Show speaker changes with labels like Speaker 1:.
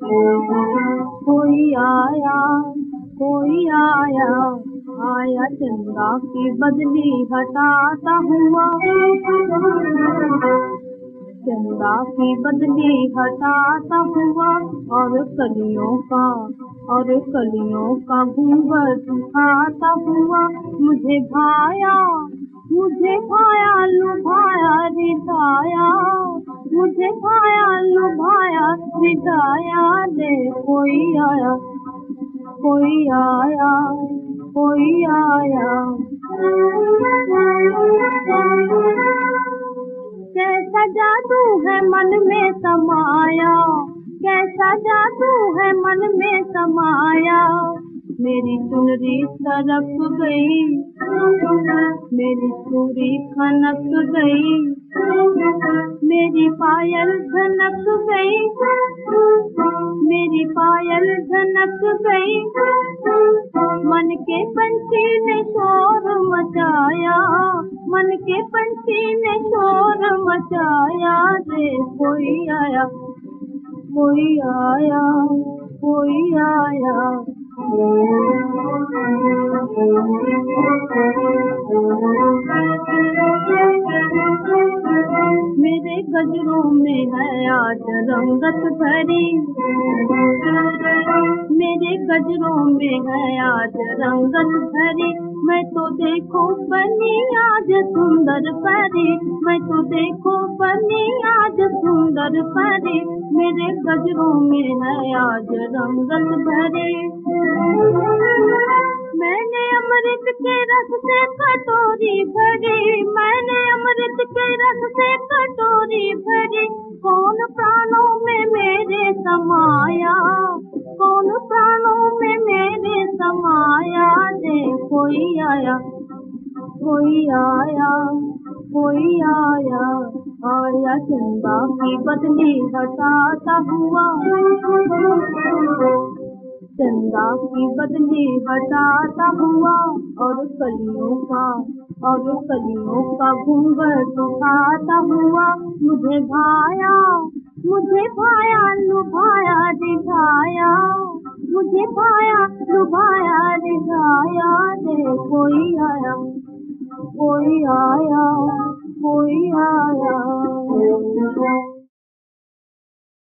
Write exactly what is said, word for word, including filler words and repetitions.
Speaker 1: कोई आया कोई आया आया चंदा की बदली हटाता हुआ, चंदा की बदली हटाता हुआ और कलियों का और कलियों का घूंघट उठाता हुआ। मुझे भाया मुझे भाया लुभाया रिझाया, मुझे भाया लुभाया रिझाया रे। कोई आया कोई आया कोई आया। कैसा जादू है मन में समाया, कैसा जादू है मन में समाया। मेरी चुनरी सरक गई, मेरी चूड़ी खनक गई, मेरी पायल झनक गई, मेरी पायल झनक गई। मन के पंछी ने शोर मचाया, मन के पंछी ने शोर मचाया रे। कोई आया कोई आया कोई आया। मेरे गजरों में है आज रंगत भरी, मेरे गजरों में है आज रंगत भरी। मैं तो देखो बनी आज सुंदर परी, मैं तो देखो बनी आज सुंदर परी। मेरे गजरों में है आज रंगत भरी। मैंने अमृत के रस से कटोरी भरी, मैंने अमृत के रस से कटोरी भरी। कौन प्राणों में मेरे समाया, कौन प्राणों में मेरे समाया रे। कोई आया कोई आया कोई आया आया चंदा की बदली हटाता हुआ, चंदा की बदली हटाता हुआ और कलियों का और कलियों का घूंघट उठाता हुआ। मुझे भाया मुझे भाया लुभाया रिझाया, मुझे भाया लुभाया रिझाया रे। कोई आया कोई आया कोई आया।